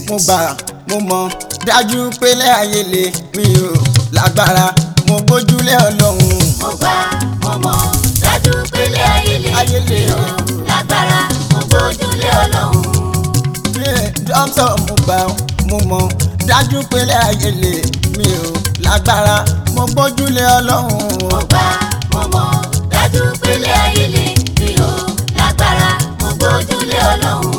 mo gbà mo mọ̀ dájú pé lẹ́ ayé lè mi ò lágbára mo gbójúlé Ọlọ́run. mo gbà mo mọ̀ dájú pé lẹ́ ayé lè mi ò lágbára mo gbójúlé Ọlọ́run. dókítà mo gbà mo mọ̀ dájú pé lẹ́ ayé lè mi ò lágbára mo gbójúlé Ọlọ́run. mo gbà mo mọ̀ dájú pé lẹ́ ayé lè mi ò lágbára mo gbójúlé Ọlọ́run.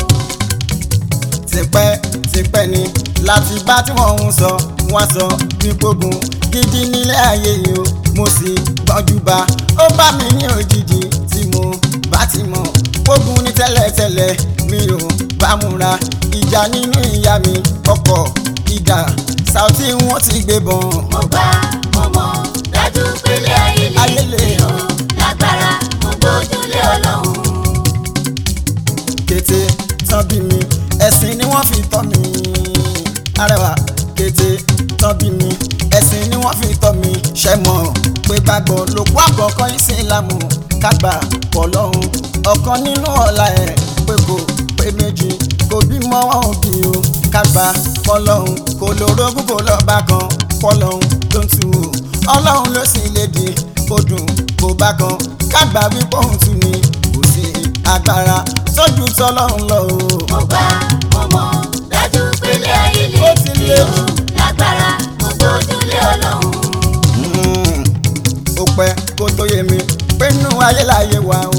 tipẹ́ ni láti bá tí wọ́n ń sọ wọ́n sọ gbígbógun gidi nílé ayé yìí o mo sì gbọ́njú bá ó bá mi ní òjijì tí mo bá ti mọ̀ gbógun ní tẹ́lẹ̀tẹ́lẹ̀ mi ò bá múra ìjà nínú ìyá mi ọkọ̀ ìdá Saoty wọ́n ti gbé bọ́n. mo gbà mo mọ̀ dájú pé lẹ́ ayé lè mi ò lágbára mo gbójúlé Ọlọ́run. kété tán bí mi ẹ̀sìn ni wọ́n fi tọ́ mi arẹwà kété tán bí mi ẹ̀sìn ni wọ́n fi tọ́ mi ṣe mọ̀ pé gbàgbọ́ ló kó àkọ́kọ́ ìsìlámù kágbà pọ̀ lọ́hùn ọ̀kan nínú ọ̀la ẹ̀ pé kò pé méjì kò bímọ wọn ò bí o kágbà pọ̀ lọ́hùn kò lórógún kò lọ́ba kan pọ̀ lọ́hùn tó ń tu o Ọlọ́run ló sì lè di kó dùn kó bá kan kágbà wípé òun tún ni kò sí agbára sójú tọ́lọ́run lọ o. mo gbà mo mọ̀ dájú pé lẹ́ ayé lè mi ò lágbára mo gbójúlé Ọlọ́run. ó pẹ́ kó tó yé mi pé inú ayé láyé wa o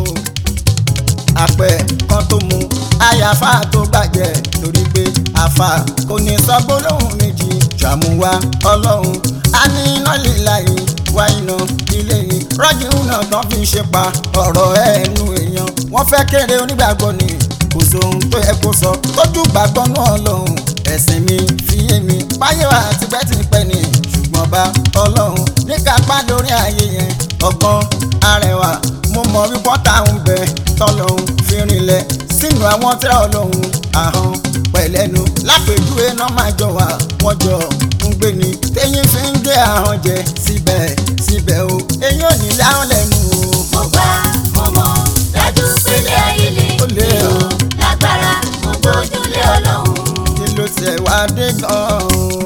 àpẹ kan tó mu àyàfà tó gbàjẹ́ torí pé àfà kò ní sọ gbólóhùn méjì ṣàmúwá Ọlọ́run a ní iná líla yìí wá iná ilé yìí rọ́jì náà tán fi ṣe pa ọ̀rọ̀ ẹnu èèyàn wọ́n fẹ́ kéré onígbàgbọ́ ni kò sóhun tó yẹ kó sọ tójú gbàgbọ́ náà lọ́hùn ẹ̀sìn mi fi yé mi báyé wa tipẹ́tipẹ́ ni ṣùgbọ́n bá Ọlọ́run ní kápá lórí ayé yẹn ọgbọ́n arẹwà mo mọ̀ wípé táwọn bẹ tọ́lọ́hún fi rinlẹ̀ sínú àwọn tẹ́lẹ̀ Ọlọ́run ahọ́n pẹ̀lẹ́nu lápèjúwe náà máa jọ wà wọ́n jọ ń gbé ni téyín fi ń gbé ahọ́n jẹ síbẹ̀ o èyí ò ní láwọn lẹ́nu o. mo gbà mo mọ̀ dájú pé lẹ́ ayé lè mi ò lágbára mo gbójúlé Ọlọ́run. kí ló tiẹ̀ wá dé gan-an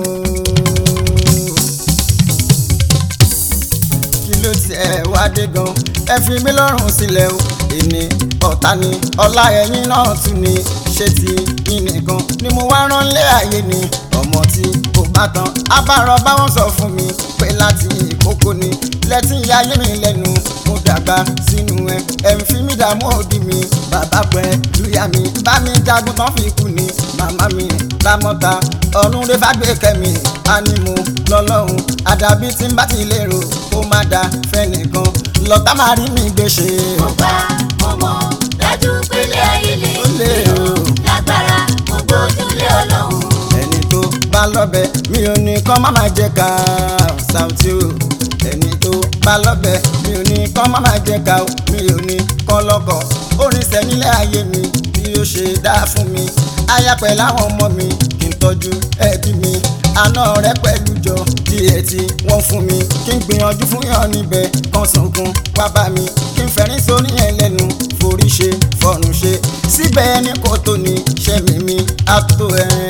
kí ló tiẹ̀ wá dé gan-an ẹ fi mí lọ́rùn sílẹ̀ o èmi ọ̀tá ni ọlá ẹ̀yìn náà tún ni ṣé ti yín nìkan ni mo wá rán lé ayé ni ọmọ tí kò bá tán abárọ̀ báwọn sọ fún mi pé láti ìkókó ni lẹ́tí ayé mi lẹ́nu mo dàgbà sínú ẹ̀ ń fi mí dààmú òdì mi bàbá pẹ́ lùyà mi bá mi jagun tán fi kú ni màmá mi lámọ́ta ọ̀run rẹ̀ fàgbé kẹ́mi ánímù lọ́lọ́run àdàbí tí ń bá ti lérò kó má da fẹ́nìkan lọ́tà máa rí mi gbèsè. mo gbà mo mọ̀ dájú pé lẹ́ ayé lè mi ò lágbára mo gbójúlé Ọlọ́run. ẹni tó bá lọ́bẹ̀ mi ò ní kán má máa jẹ ká Saoty o ẹni tó bá lọ́bẹ̀ mi ò ní kán má máa jẹ ká mi ò ní kán lọ́kọ̀ orin sẹ́nílẹ̀ ayé mi bí ó ṣe dá fún mi aya pẹ̀lú àwọn ọmọ mi kí n tọ́jú ẹbí mi àná rẹ pẹ̀lú jọ díẹ̀ tí wọ́n fún mi kí n gbìyànjú fún yàn níbẹ̀ kan sunkún wá bá mi kí n fẹ̀rín sórí ẹ̀ lẹ́nu forí ṣe fọ̀nù ṣe síbẹ̀ ẹni kò tó ní ṣẹ́mi mi àtò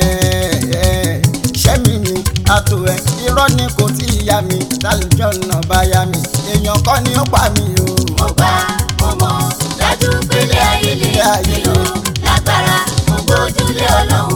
ṣẹ́mi mi àtò irọ́ ni kò tí ì yá mi tálíjọ́ náà bá yá mi èèyàn kọ́ ni ó pa mi o. mo gbà mo mọ̀ dájú pé lẹ́ ayé lè mi ò lágbára mo gbójúlé Ọlọ́run.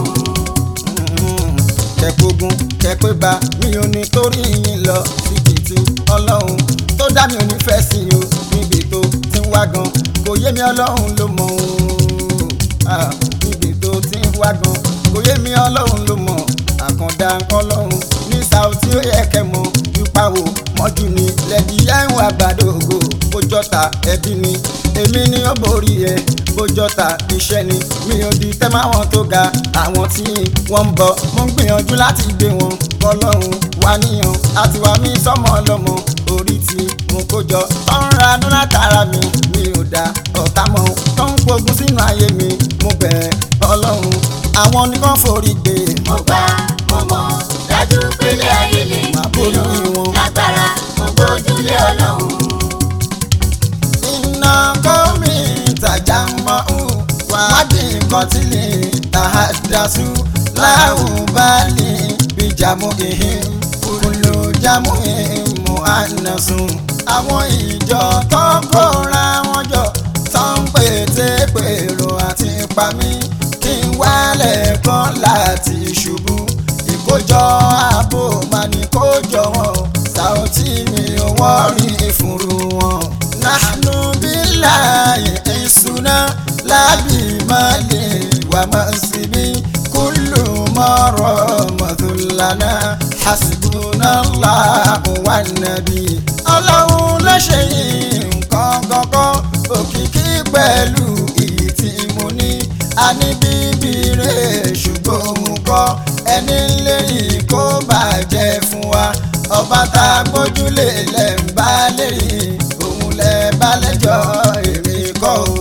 kẹ̀kógún kẹ̀pẹ́ bá mi ò ní torí yín lọ síbi tí Ọlọ́run tó dá mi ò ní fẹ́ sí o níbi tó ti ń wá gan kò yé mi Ọlọ́run ló mọ̀ o níbi tó ti ń wá gan kò yé mi Ọlọ́run ló mọ̀ àkàndá Ọlọ́run ní Saoty ó yẹ kẹ́ mọ̀ ipa wo mọ́jú ni lẹ́dí ẹ̀hún àgbàdo ògo bójọ́ta ẹbí ni èmi ni ó borí ẹ bójọ́ta iṣẹ́ ni mi ò di tẹ́ máwọn tó ga àwọn tí wọ́n ń bọ̀ mo ń gbìyànjú láti gbé wọn Ọlọ́run wá níyàn àti wá mi sọ́mọ ọlọ́mọ orí tí mo kó jọ tó ń ranú látara mi ò dá ọ̀tá mọ́ tó ń pogun sínú ayé mi mo bẹ̀ Ọlọ́run àwọn nìkan forí gbé. mo gbà mo mọ̀ dájú pé lẹ́ ayé lè mi ò lágbára mo gbójúlé Ọlọ́run. iná kọ́ mi tajà mọ́ wádìí kọtílì tàhádásù láwùbálì bíjàmù ìhìn kúlò jámù ìmú ànàsùn. àwọn ìjọ tó ń kóra wọn jọ tó ń pète pèrò àti pamí kí n wálẹ̀ kan láti ṣubú. ìkójọ ààbò máa ní kójọ wọn Saoty mi ò wọ́rí ìfúnru wọn. nahnu billahi ìṣúná lábì mali wà mansibi kullu mọ̀rọ̀ mọ̀tòlánà hasbunallahu wan nabi. ọlọ́run ló ṣe yìí nǹkan kankan òkìkí pẹ̀lú iyì tí mo ní. a ní bíbí rẹ̀ ṣùgbọ́n mo kọ́ ẹni lẹ́yìn kó bàjẹ́ fún wa. ọba tá a gbójúlé lẹ̀ ń bá lérí òun lẹ̀ bá lẹ́jọ́ èmi kọ́ o.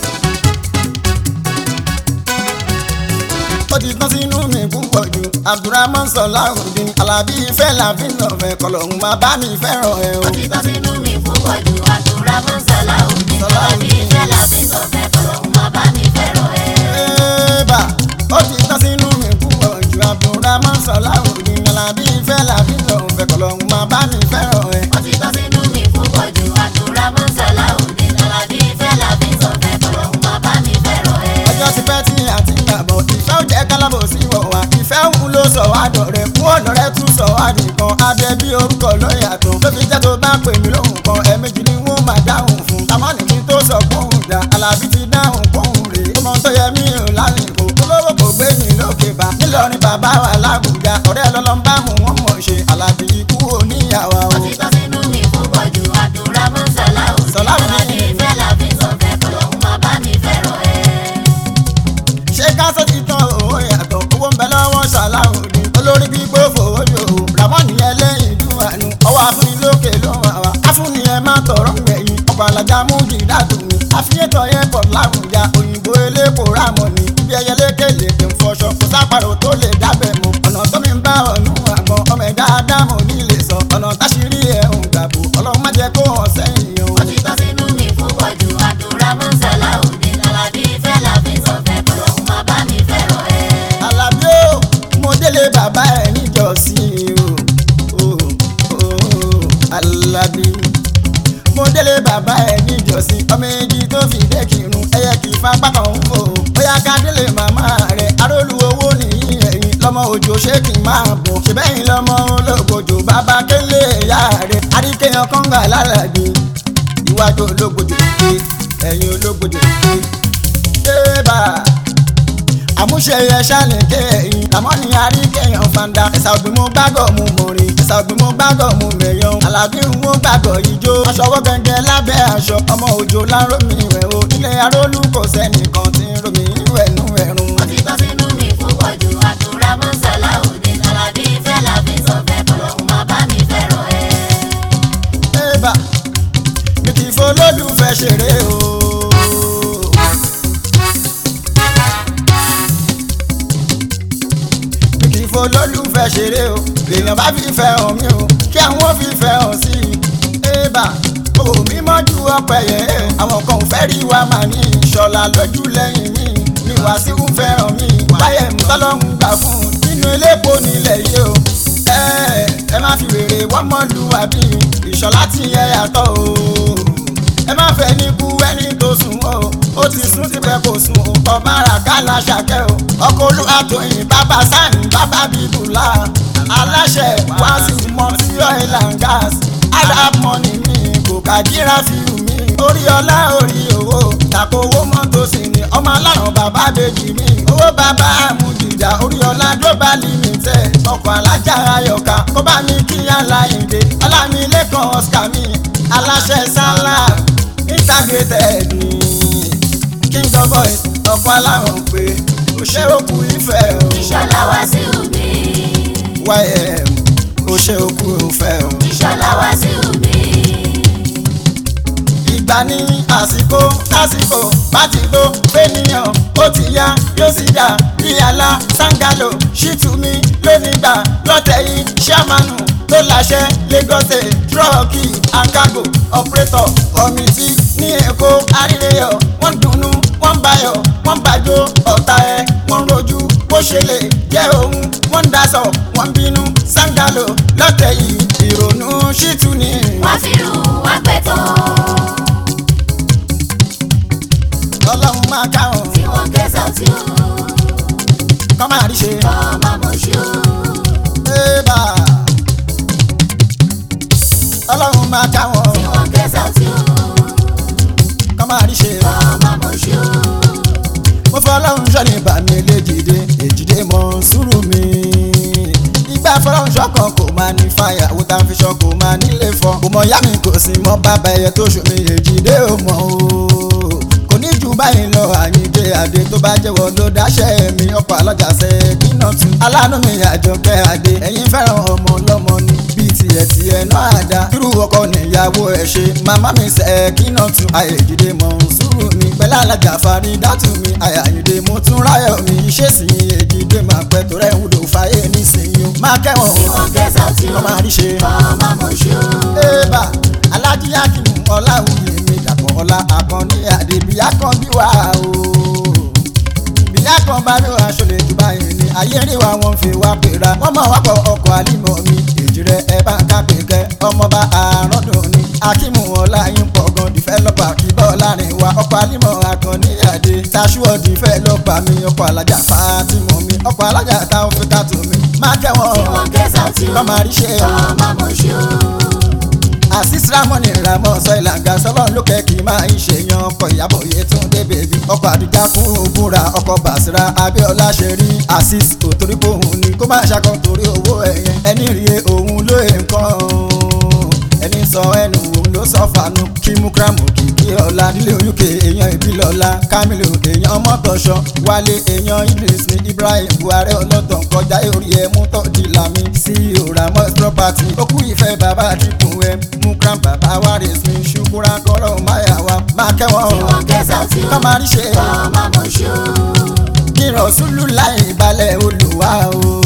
ó ti tán sínú mi púpọ̀ jù Abdulrahman Salaudeen Alábí ìfẹ́ làfin lọ́fẹ̀ẹ́ kọlọ́hún máa bá mi fẹ́ràn ẹ o. ó ti tán sínú mi púpọ̀ jù Abdulrahman Salaudeen Alábí ìfẹ́ làfin lọ́fẹ̀ẹ́ kọlọ́hún máa bá mi fẹ́ràn ẹ. Ébà ó ti tán sínú mi púpọ̀ jù Abdulrahman Salaudeen Alábí ìfẹ́ làfin lọ́fẹ̀ẹ́ kọlọ́hún máa bá mi fẹ́ràn ẹ. ó ti tán sínú mi púpọ̀ jù Abdulrahman Salaudeen Alábí ìfẹ́ làfin lọ́fẹ̀ẹ́ kọlọ́hún máa bá mi fẹ́ràn ẹ. ọjọ́ ti pẹ́ tí a ti gbàgbọ́ ìfẹ́ ò jẹ́ kálábò sí wọ̀ wá. ìfẹ́ òun ló sọ wá dọ̀rẹ́ fún ọ̀nà rẹ tún sọ wá nìkan. abẹ bí orúkọ ló yàtọ̀ ló fi jẹ́ tó bá pè mí lóhùn kan ẹ̀ẹ̀mejì ni wọ́n máa dáhùn fún. àmọ́ nìkí tó sọ kóhùn dá Alábí ti dáhùn kóhùn rèé. ọmọ tó yẹ mí ò lálẹ́kọ̀ọ́ olówó kò gbé mi lókè bá. nílọrin bàbá wa lábùjá ọ̀rẹ́ lọ́lọ́mbà mú wọn mọ̀ ṣe Alábí ikú oníyàwó. ó ti tán sínú mi púpọ̀ jù Abdulrahman Salaudeen Alábí ìfẹ́ làfin lọ́fẹ̀ẹ́ kọlọ́hún máa bá mi fẹ́ràn ẹ. ṣé káṣọ́ ti tán owó yàtọ̀ owó ń bẹ lọ́wọ́ Salaudeen olórí gbígbó fòwòjò Ramoni ẹlẹ́yìn dúwànú ọwọ́ afúnilókè ló wà wá afúnni ẹ má tọrọ gbẹ̀yìn ọkọ̀ alájà mú jìdá tó mi àfiyètọ̀ yẹn pọ̀ láwùjá òyìnbó elépo Ramoni ibi ẹyẹlékèlè pé ń fọṣọ kò sápàrò tó lè dábẹ̀ mọ́ ọ̀nà tó mi ń bá ọ̀nù àgbọn ọmọ ẹ̀dá ádámù nílé sọ ọ̀nà táṣírí ẹ̀ ń gbàgbó ọlọ́run má jẹ́ kó hàn sẹ́yìn o. ó ti tán sínú mi púpọ̀ jù Abdulrahman Salaudeen Alábí ìfẹ́ làfin lọ́fẹ̀ẹ́ kọlọ́hún máa bá mi fẹ́ràn ẹ. Alábí ó mo délé bàbá ẹ̀ níjọ́sìn o Alábí mo délé bàbá ẹ̀ níjọ́sìn ọmọ èjì tó fi dé kírun ẹyẹ kì í fapá kan ń fò bóyá ká délé màmá rẹ̀ arólú owó nìyí ẹ̀yìn lọ́mọ òjò ṣé kì í máa bọ̀ ṣèbẹ́yìn lọ́mọ ológbòjò bàbá kélé ìyá rẹ̀ àríkèyàn kọ́ńgà lálàbí iwájú ológbòjò ké ẹ̀yìn ológbòjò ké débà àmúṣe ẹ̀ṣá ní kéèyàn Ramoni àríkèyàn fanda ẹ̀sà ògbìn mú gbàgọ̀ mú mọ̀rin ẹ̀sà ògbìn mú gbàgọ̀ mú mẹ̀yàn Alábí ń wó gbàgọ̀ ijó aṣọwọ́ gẹ́gẹ́ lábẹ́ aṣọ ọmọ òjò lárómi ìwẹ̀ o ilé arólú kò sẹ́nìkan tí ń romi ìwẹ̀ nú ẹ̀rùn. ó ti tán sínú mi púpọ̀ jù Abdulrahman Salaudeen Alábí ìfẹ́ làfin lọ́fẹ̀ẹ́ kọlọ́hún máa bá mi fẹ́ràn ẹ. Ébà mi kì í folólùfẹ́ ṣeré o. olólùfẹ́ ṣeré o èèyàn bá fífẹ́ hàn mí o kí àwọn fífẹ́ hàn sí i. Ébà òwò mi mọ́jú ọpẹ yẹn àwọn kan ò fẹ́ rí wa mà ní ìṣọ̀lá lójú lẹ́yìn mi ní Wàsíù fẹ́ràn mi báyẹ̀ ń tọ́lọ́hún gbà fún un nínú elépo nílẹ̀ yìí o. ẹ má fi wèrè wọ́n mọ́ lu àbí ìṣọ̀lá tí ẹ yàtọ̀ o. ẹ má fẹ́ ní kú ẹni tó sùn o ó ti sún tipẹ́ kò sùn o ọmọ ara kálá ṣàkẹ́ o ọkọ̀ Olúwatóyìn bàbá sáyìn bàbá bíbùlà aláṣẹ Wàsíù mọ́tí oil and gas Arab money mi kò kàdíra fíìmù mi orí ọlá orí owó tàkó owó mọ́tò sí ni ọmọ alárùn bàbá bèjì mi owó bàbá àmújìjà orí ọlá global limited ọkọ̀ alájà ayọ̀ká kó bá mi kí aláìndé ọlámilẹ́kan Oscar mi aláṣẹ sálà integrated ni king of boys ọkọ̀ alárùn pé òṣè òkú ìfẹ́ o. Ìṣọ̀lá Wàsíù mi. ym òṣè òkú ìfẹ́ o. Ìṣọ̀lá Wàsíù mi. ìgbà ní àsìkò lásìkò bá ti tó fẹ́nìyàn ó ti yá yóò sì dà bí àlá sangalo ṣìtúmí lónìgbà lọ́tẹ̀ yìí ṣàmánù tó láṣẹ Lagos trọ́ọ̀kì angago operator kọ́mítì ní Èkó àríyọ̀ wọ́n dùnnú wọ́n bayọ̀ wọ́n bàjọ́ ọ̀tá ẹ̀ wọ́n rojú bó ṣe lè jẹ́ òun wọ́n ń daṣọ wọ́n ń bínú sáńdálò lọ́tẹ̀ yìí ìrònú ṣìtú ni. wọ́n fi rù wọ́n pẹ̀tọ́. ọlọ́run máa káwọn tí wọ́n kẹsàn tí ó. kọ́ máa rí ṣe. ọmọ mọ̀ṣú. ébà ọlọ́run máa káwọn tí wọ́n kẹsàn tí ó. kọ́ máa rí ṣe. ọmọ mọ̀ṣú. mo fọ ọlọ́run sọ́ni bàmí léjìdé èjìdé mọ́ sùúrù mi. ìgbà fọlọ́run ṣọ́kan kò máa ní fàyà owó tá a fi ṣọ́ kò máa nílé fọ́. kò mọ yá mi kò sí mọ́ bàbá ẹyẹ tó ṣomi èjìdé ò mọ̀ o. kò ní jù báyìí lọ Àyìndé Adé tó bá jẹ́wọ́ ló dáṣẹ́ mi ọkọ̀ alájà Ṣẹ̀kínà tún. aláàánú mi Àjọkẹ́ Adé ẹ̀yin fẹ́ràn ọmọ ọlọ́mọ ni bíi tiẹ̀ náà àdá. irú ọkọ níyàwó ẹ̀ ṣe màmá mi Ṣẹ̀kínà tún. Àyèjìdé Mọ̀nsúrù mi pẹ̀lú alájà Faridátù mi. Àyìndé mo tún ráyọ̀ mi iṣẹ́ sì Èjìdé máa pẹ́ tó rẹ̀ ń wúlò fàyè nísìnyí o. máa kẹ́wọ̀n tí wọ́n kẹsàn tí ó. wọ́n máa rí ṣe. ọmọ mọ̀ṣú. ébà Aláàjì Akínú Ọláwuyè mi Dàpọ̀ Ọlá Àkànní Adé bíyá kan bí wà o. bíyá kan bá rí aṣọ lè jù báyìí ni ayé rí wa wọn fi wá pera. wọ́n mọ̀ wá pọ̀ ọkọ̀ àlímọ̀ mi èjì rẹ̀ ẹ bá ń ká pèkẹ́ ọmọọba àrọ́dún ni. Akínú Ọláyín pọ̀ gan dìfẹ́lọ́pà kí bọ́ láàrin wa. ọkọ̀ àlímọ̀ Àkànní Adé Tàṣúọ̀ dìfẹ́lọ́pà mi ọkọ̀ alájà Fátímọ̀ mi ọkọ̀ alájà Táófíkátù mi. máa kẹ́wọ̀n tí wọ́n kẹsàn tí ó. kọ́ máa rí ṣe o. ọmọ mọ̀ṣú. Asis Ramoni Ramon sọ ìlànà sọlọ́n lókè kì í máa ń ṣèyàn ọkọ̀ Ìyábọ̀ Yétúndé bèbí ọkọ̀ Àdìjà kún ògúnra ọkọ̀ Bàṣírà Abíọ́lá ṣe rí Asis òtórí pé òun ni kó máa ṣàkóso torí owó ẹ̀yẹn ẹni rí òun ló nǹkan ẹni sọ ẹnu òun ló sọ fanu kí Mukramu kìkì ọ̀la nílé UK èèyàn ìbílọ̀la Kamilu èèyàn mọ́tọ̀ṣọ́ Wálé èèyàn Idris ní Ibrahim Buhari ọlọ́tàn kọjá orí ẹ̀ mú tọ́jú lami CEO Ramos property ó kú ìfẹ́ bàbá àdìkù ẹ̀ Mukram bàbá Waris mi ṣùkúra kọ́lọ́ máyàwá máa kẹ́wọ̀n tí wọ́n kẹsàn tí ó. kọ́ máa rí ṣe ọmọ mọ̀ṣú. kí Rọ̀súlù láì balẹ̀ Olúwa o.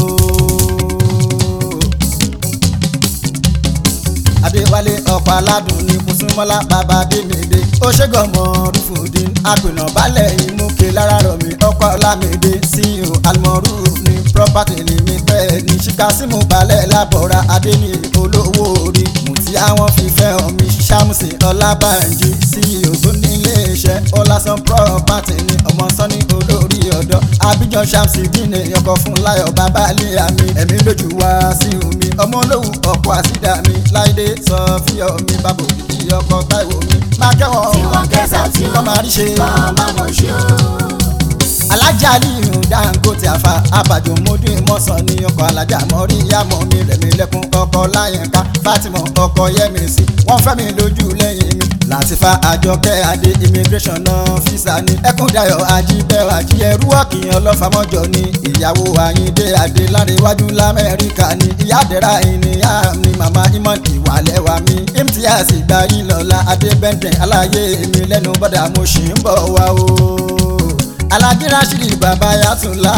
Adéwálé ọkọ̀ aládùn ní Kúsúmọ́lá bàbá Adémídé ó ṣègọ́mọ Rúfùdín àpènà balẹ̀ ìmúkè lára rọ̀ mí ọkọ̀ Ọlámídé CEO Almoruf ní property limited ní Ṣíkásímù balẹ̀ lábọ̀ra Adéní olówó orí mùtí àwọn fífẹ́ omi Ṣàmùsì Ọlábànjí CEO tó nílé iṣẹ́ Ọlásán property ní ọmọ Sọ́ní olórí ọ̀dọ́ Abidjan Ṣàmùsì dínà ọkọ̀ fún Láyọ̀ bàbá Líyà mi ẹ̀mí lójú wá sí omi ọmọ olówó ọkọ̀ àsídà mi Láìdé Sọfíọ̀ mi bàbá òkìkí ọkọ̀ Táíwò mi máa kẹ́wọ̀n tí wọ́n kẹsàn tí ó. kọ́ máa rí ṣe. ọmọ mọ̀ṣú. Alájà Aliyu Dangote àfà abàjọ mọdún ìmọ̀sán ní ọkọ̀ alájà mọ́rí ìyàmọ̀ mi rẹ̀mí lẹ́kún ọkọ̀ Láyínká Fátímọ̀ ọkọ̀ Yẹ́misí wọ́n fẹ́ mi lójú lẹ́yìn mi Làtífà Àjọkẹ́ Adé immigration officer ní Ẹkúndayọ̀ Ajíbẹ́wà jí ẹrú ọ̀kìyàn ọlọ́fàmọ́jọ ní ìyàwó Àyìndé Adé Lárẹ̀wájú l'Amẹ́ríkà ní ìyáàdẹ̀rà ìníyà ní màmá Imon ìwàlẹ́wà mi Imtiaz Ìgbàyìnlọ́lá Adébẹ́ndẹ̀ aláyé mi lẹ́nu bọ́dà mo ṣì ń bọ̀ wá o. Alájí Rashidi bàbá Yàtúnlá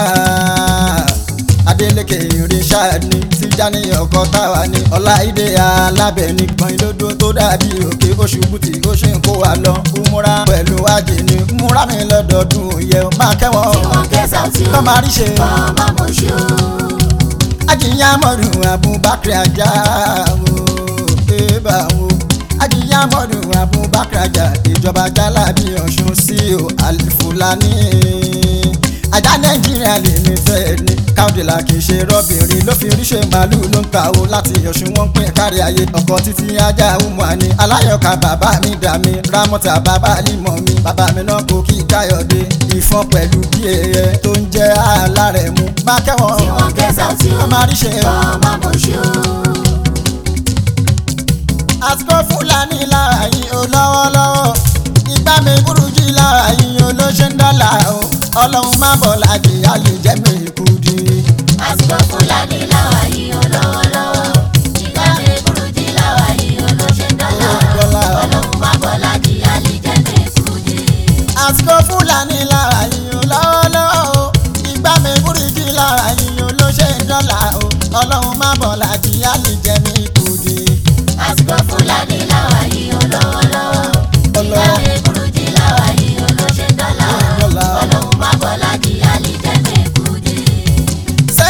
Adélékè Richard ní Tìjání ọkọ̀ táwa ní Ọláìdé Alábẹ̀ní kan ìlódó tó dàbí òkè oṣù bùtì ó ṣe ń kó wa lọ múra pẹ̀lú ajé ní múra mi lọ́dọọdún yẹ máa kẹ́wọ̀n tí wọ́n kẹsàn tí ó. kọ́ máa rí ṣe. ọmọ mọ̀ṣú. Ajíyámọ̀dù Abubakar Ajá wo ébà wo Ajíyámọ̀dù Abubakar Ajá ìjọba Jálàbí Ọ̀ṣun CEO Alifulani Ajá Nàìjíríà lè ní fẹ́ ní káwọ́dìlà kì í ṣe rọ́bìnrin ló fi ríṣẹ́ màálùú ló ń ta o láti Ọ̀ṣun wọ́n ń pín kárí ayé ọkọ̀ títí Ajá Umuani Aláyọ̀ká bàbá mi dà mí Rámọ́tà bàbá Límọ̀ mi bàbá mi náà kò kí Káyọ̀dé Ìfọ̀n pẹ̀lú bí ẹyẹ tó ń jẹ́ Alárẹ̀mú máa kẹ́wọ̀n tí wọ́n kẹsàn tí ó. kọ́ máa rí ṣe. ọmọ mọ̀ṣú. àsìkò Fúlàní lára yín o lọ́wọ́lọ́wọ́ ìgbà mi burújí lára yín o ló ṣe ń dọ́là o Ọlọ́run má bọ̀ lájì á lè jẹ́ mi kú di. àsìkò Fúlàní láwa yìí ó lọ́wọ́lọ́wọ́. ìgbà mi burújí láwa yìí ó ló ṣe ń dọ́là. Ọlọ́run má bọ̀ lájì á lè jẹ́ mi kú di. àsìkò Fúlàní lára yín o lọ́wọ́lọ́wọ́ ìgbà mi burújí lára yín o ló ṣe ń dọ́là o Ọlọ́run má bọ̀ lájì á lè jẹ́ mi kú di. àsìkò Fúlàní láwa yìí ó lọ́wọ́lọ́wọ́. ìgbà mi burújí láwa yìí ó ló ṣe ń dọ́là. Ọlọ́run má bọ̀ lájì á lè jẹ́ mi kú di.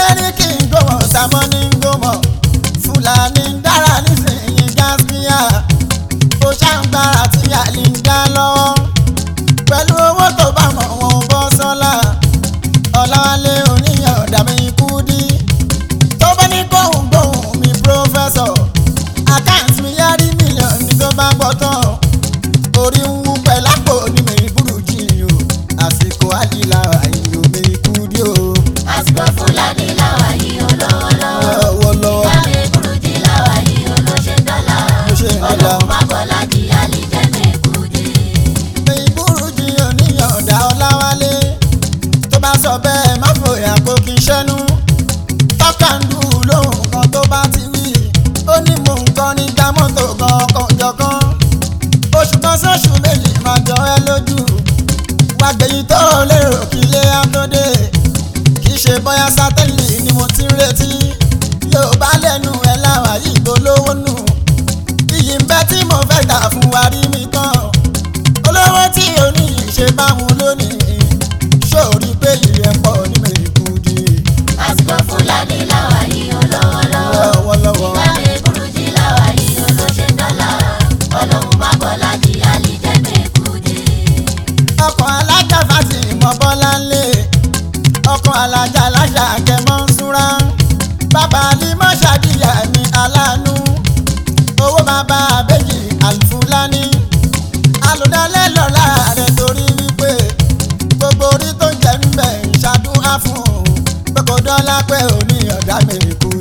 tamọ́ ní gómọ̀ Fúlàní ń dára nísìnyí gáspíà ó ṣàǹgbára tí àlè ń dá lọ́wọ́ pẹ̀lú owó tó bá mọ̀ wọn bọ́ sọ́lá Ọláwálé oníyàn dàmí Kúdí tó bá ní gbóhùn mi pírọ́fẹ́sọ̀ àkáǹtì mi yá rí mílíọ̀nù tó bá gbọ́ tán orí ń wú pẹ̀lápò ní mi burújí o àsìkò àdìlà àyò mi Kúdí o. àsìkò Fúlàní làwà yìí olówólọ́wọ́ ìgbà mi burújí làwà yìí olóṣè dọ́là ọlọ́run má bọ́lá di àlìjẹ́ mi Kúdí. mi burújí oníyàn dá Ọláwálé tó bá sọ bẹ́ẹ̀ má fòyà kó kí n ṣẹ́nu tọ́kàndù lóhùn kan tó bá ti wí ó ní mò ń kọ́ nígbà mọ́tò gan kànjọ̀kan oṣù kan sóṣù méjì máa jọ ẹ́ lójú wá gbẹ̀yìn tó lérò kí ilé á tó dé kì í ṣe bóyá sátẹ́lì ni mo ti ń retí yóò bá lẹ́nu ẹ̀ láwà yìí tó lówó nù iyì ń bẹ tí mo fẹ́ gbà fún wa rí mi tán olówó tí oníyì ṣe bá mu lónìí ṣòrí pé ìyẹn pọ̀ ní mi Kúdí. àsìkò Fúlàní làwà yìí olówólọ́wọ́ ìgbà mi burújí làwà yìí olóṣè dọ́là ọlọ́run má bọ́lá di àlìjẹ́ mi Kúdí. ọkọ̀ alájà fásitì mọ́ bọ́lá ńlẹ̀ ọkọ̀ alájà alájà kẹmọ́ ń súnra bàbá ní mọ́ṣáàdìyà mi aláàánú owó bàbá àbẹ́jì Alfúlàní alùdálẹ́ lọ́la rẹ̀ torí wípé gbogbo orí tó ń jẹ́ ń bẹ̀ ń ṣàdúrà fún un pé kò dọ́là pé òní ọ̀dà mi Kúdí.